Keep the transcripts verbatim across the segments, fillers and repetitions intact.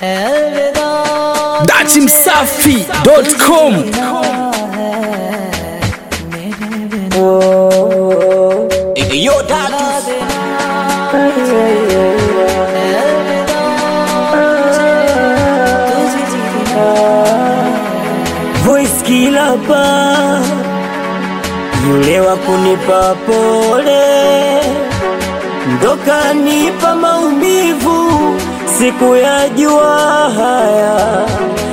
dati msafi dot com. Yo Datus Voice killer pa yule wa kunipa pole, ndoka nipa maumivu siku ya jua haya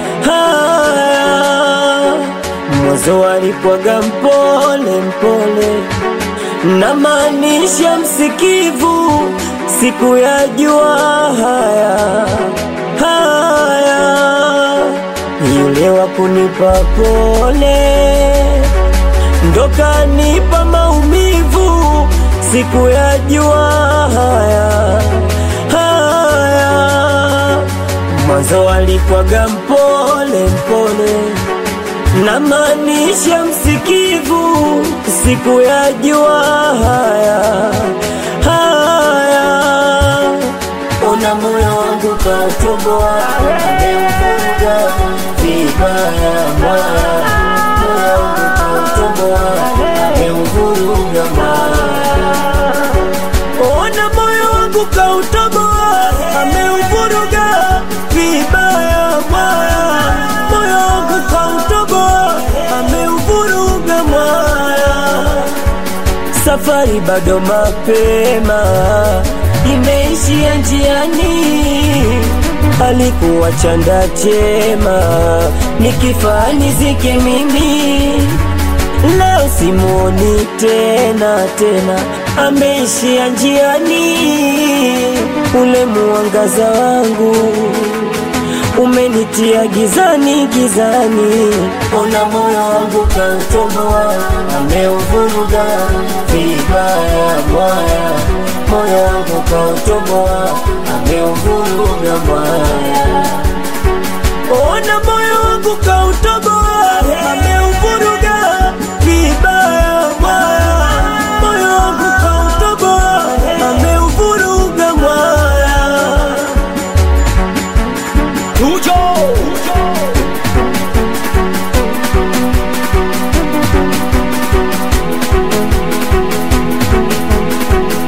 haya. Mwanzo alikuwaga mpole mpole, na maanisha msikivu siku ya jua haya haya. Yule wa kunipa pole, ndoka nipa maumivu siku ya jua haya haya. Mwanzo alikuwaga mpole mpole, na maanisha msikivu siku ya jua haya haya. Ona moyo wangu kautoboa, ameuvuruga vibaya mbaya. Moyo wangu kautoboa, ameuvuruga mbaya. Ona moyo wangu kautoboa, ameuvuruga vibaya mbaya. Moyo wangu kautoboa, ameuvuruga mbaya. Safari bado mapema, imeishia njiani. Alikuwa chanda chema, nikifa nizike mimi. Leo simuoni tena tena, ameishia njiani. Ule mwangaza wangu umenitia gizani gizani. Ona moyo wangu kautoboa, ameuvuruga vibaya mbaya. Moyo wangu kautoboa, ameuvuruga mbaya. Ona moyo wangu kautoboa, ameuvuruga vibaya mbaya. Moyo wangu kautoboa, ameuvuruga mbaya. Tujo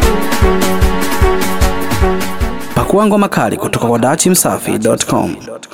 Pakuangwa makali kutoka kwa dati msafi dot com.